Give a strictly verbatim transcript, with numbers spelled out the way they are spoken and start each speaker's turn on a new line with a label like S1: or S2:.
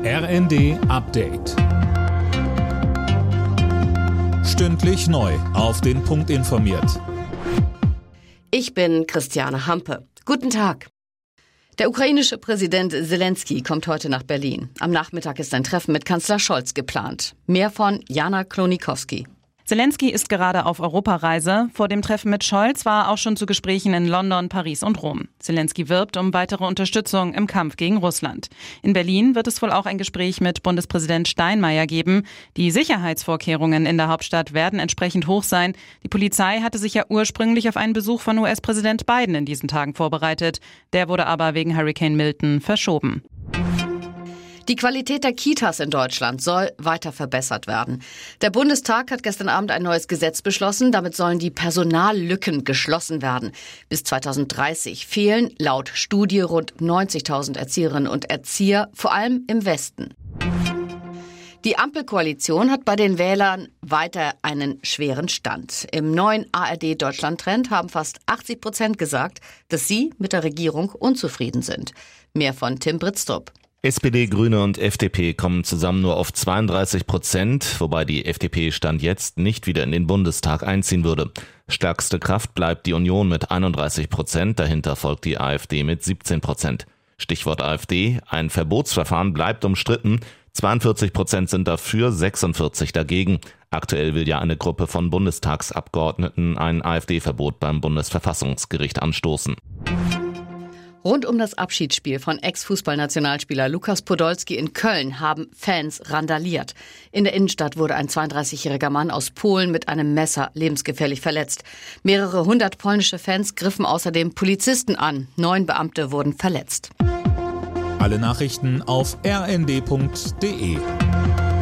S1: R N D Update. Stündlich neu auf den Punkt informiert.
S2: Ich bin Christiane Hampe. Guten Tag. Der ukrainische Präsident Zelensky kommt heute nach Berlin. Am Nachmittag ist ein Treffen mit Kanzler Scholz geplant. Mehr von Jana Klonikowski.
S3: Zelensky ist gerade auf Europareise. Vor dem Treffen mit Scholz war er auch schon zu Gesprächen in London, Paris und Rom. Zelensky wirbt um weitere Unterstützung im Kampf gegen Russland. In Berlin wird es wohl auch ein Gespräch mit Bundespräsident Steinmeier geben. Die Sicherheitsvorkehrungen in der Hauptstadt werden entsprechend hoch sein. Die Polizei hatte sich ja ursprünglich auf einen Besuch von U S-Präsident Biden in diesen Tagen vorbereitet. Der wurde aber wegen Hurricane Milton verschoben.
S2: Die Qualität der Kitas in Deutschland soll weiter verbessert werden. Der Bundestag hat gestern Abend ein neues Gesetz beschlossen. Damit sollen die Personallücken geschlossen werden. Bis zweitausenddreißig fehlen laut Studie rund neunzigtausend Erzieherinnen und Erzieher, vor allem im Westen. Die Ampelkoalition hat bei den Wählern weiter einen schweren Stand. Im neuen A R D-Deutschland-Trend haben fast achtzig Prozent gesagt, dass sie mit der Regierung unzufrieden sind. Mehr von Tim Britztrup.
S4: S P D, Grüne und F D P kommen zusammen nur auf zweiunddreißig Prozent, wobei die F D P Stand jetzt nicht wieder in den Bundestag einziehen würde. Stärkste Kraft bleibt die Union mit einunddreißig Prozent, dahinter folgt die AfD mit siebzehn Prozent. Stichwort AfD, ein Verbotsverfahren bleibt umstritten, zweiundvierzig Prozent sind dafür, sechsundvierzig dagegen. Aktuell will ja eine Gruppe von Bundestagsabgeordneten ein AfD-Verbot beim Bundesverfassungsgericht anstoßen.
S2: Rund um das Abschiedsspiel von Ex-Fußballnationalspieler Lukas Podolski in Köln haben Fans randaliert. In der Innenstadt wurde ein zweiunddreißigjähriger Mann aus Polen mit einem Messer lebensgefährlich verletzt. Mehrere hundert polnische Fans griffen außerdem Polizisten an. Neun Beamte wurden verletzt.
S1: Alle Nachrichten auf r n d punkt d e.